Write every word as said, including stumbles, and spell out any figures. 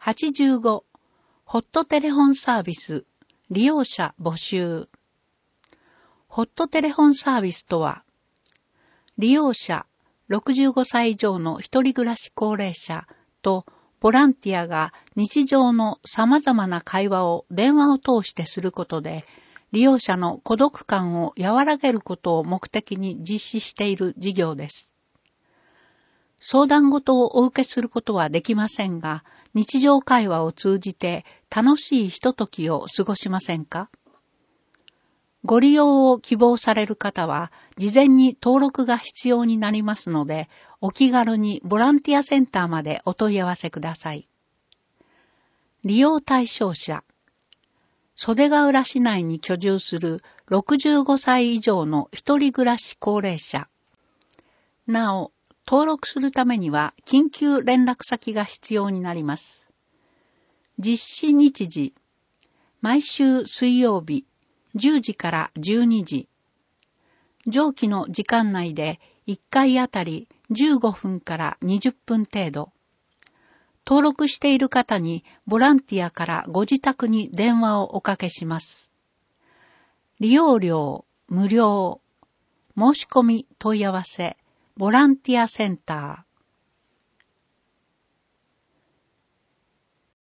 はちじゅうごホットテレホンサービス利用者募集。ホットテレホンサービスとは、利用者ろくじゅうごさい以上の一人暮らし高齢者とボランティアが日常の様々な会話を電話を通してすることで、利用者の孤独感を和らげることを目的に実施している事業です。相談事をお受けすることはできませんが、日常会話を通じて楽しいひとときを過ごしませんか？ご利用を希望される方は、事前に登録が必要になりますので、お気軽にボランティアセンターまでお問い合わせください。利用対象者。袖ヶ浦市内に居住するろくじゅうごさい以上の一人暮らし高齢者。なお、登録するためには緊急連絡先が必要になります。実施日時。毎週水曜日じゅうじからじゅうにじ。上記の時間内でいっかいあたりじゅうごふんからにじゅっぷん程度。登録している方にボランティアからご自宅に電話をおかけします。利用料無料。申し込み問い合わせボランティアセンター。